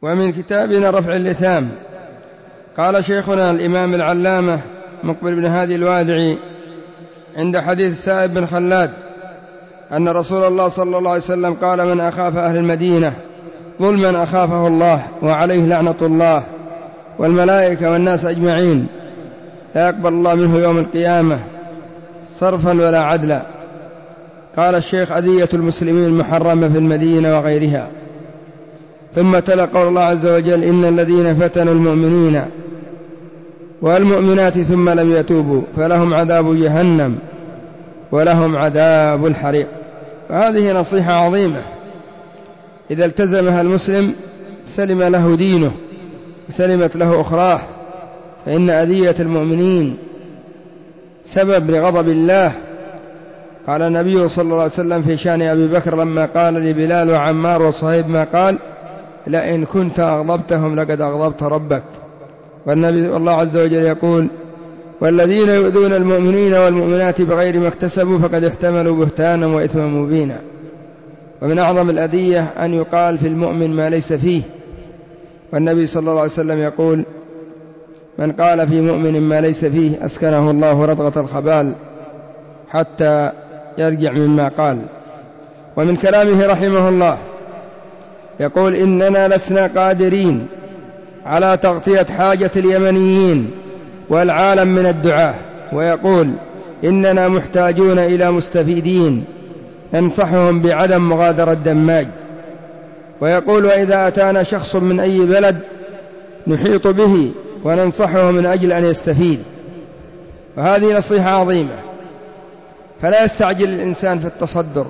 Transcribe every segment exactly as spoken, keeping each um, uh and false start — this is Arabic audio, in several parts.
ومن كتابنا رفع اللثام قال شيخنا الإمام العلامة مقبل بن هادي الوادعي عند حديث السائب بن خلاد أن رسول الله صلى الله عليه وسلم قال: من أخاف أهل المدينة ظلما أخافه الله وعليه لعنة الله والملائكة والناس أجمعين، لا يقبل الله منه يوم القيامة صرفا ولا عدلا. قال الشيخ: أذية المسلمين محرمة في المدينة وغيرها. ثم تلا قول الله عز وجل: إن الذين فتنوا المؤمنين والمؤمنات ثم لم يتوبوا فلهم عذاب جهنم ولهم عذاب الحريق. وهذه نصيحة عظيمة إذا التزمها المسلم سلم له دينه وسلمت له أخراه، فإن أذية المؤمنين سبب لغضب الله. قال النبي صلى الله عليه وسلم في شأن أبي بكر لما قال لبلال وعمار وصهيب ما قال: لئن كنت أغضبتهم لقد أغضبت ربك. والنبي والله عز وجل يقول: والذين يؤذون المؤمنين والمؤمنات بغير ما اكتسبوا فقد احتملوا بهتانا وإثما مبينا. ومن أعظم الأذية أن يقال في المؤمن ما ليس فيه، والنبي صلى الله عليه وسلم يقول: من قال في مؤمن ما ليس فيه أسكنه الله ردغة الخبال حتى يرجع مما قال. ومن كلامه رحمه الله يقول: إننا لسنا قادرين على تغطية حاجة اليمنيين والعالم من الدعاة. ويقول: إننا محتاجون إلى مستفيدين ننصحهم بعدم مغادرة دماج. ويقول: وإذا أتانا شخص من أي بلد نحيط به وننصحه من أجل أن يستفيد. وهذه نصيحة عظيمة. فلا يستعجل الإنسان في التصدر،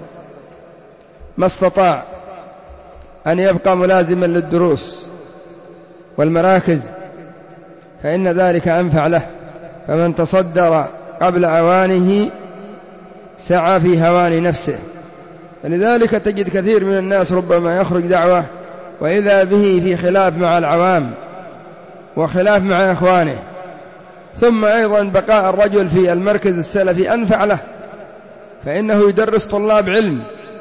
ما استطاع أن يبقى ملازما للدروس والمراكز فإن ذلك أنفع له. فمن تصدر قبل أوانه سعى في هوان نفسه. فلذلك تجد كثير من الناس ربما يخرج دعوة وإذا به في خلاف مع العوام وخلاف مع إخوانه. ثم أيضا بقاء الرجل في المركز السلفي أنفع له، فإنه يدرس طلاب علم،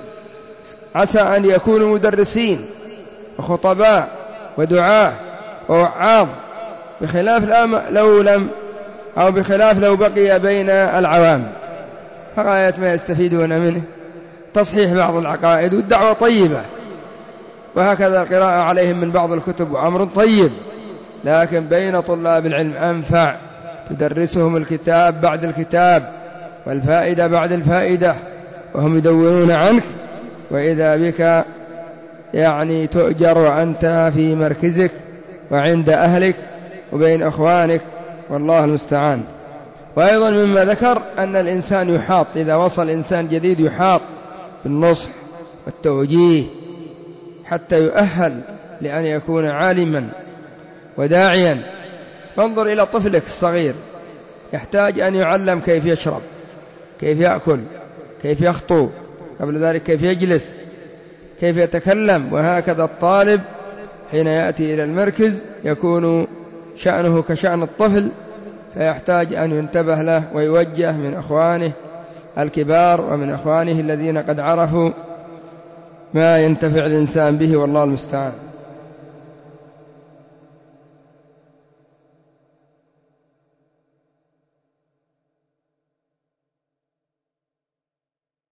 عسى أن يكونوا مدرسين وخطباء ودعاة ووعاظ، بخلاف لو لم أو بخلاف لو بقي بين العوام، فغاية ما يستفيدون منه تصحيح بعض العقائد والدعوة طيبة. وهكذا القراءة عليهم من بعض الكتب وأمر طيب، لكن بين طلاب العلم أنفع، تدرسهم الكتاب بعد الكتاب والفائدة بعد الفائدة وهم يدورون عنك، وإذا بك يعني تؤجر وأنت في مركزك وعند أهلك وبين أخوانك، والله المستعان. وأيضا مما ذكر أن الإنسان يحاط، إذا وصل إنسان جديد يحاط بالنصح والتوجيه حتى يؤهل لأن يكون عالما وداعيا. فانظر إلى طفلك الصغير، يحتاج أن يعلم كيف يشرب، كيف يأكل، كيف يخطو، قبل ذلك كيف يجلس، كيف يتكلم. وهكذا الطالب حين يأتي إلى المركز يكون شأنه كشأن الطفل، فيحتاج أن ينتبه له ويوجه من أخوانه الكبار ومن أخوانه الذين قد عرفوا ما ينتفع الإنسان به، والله المستعان.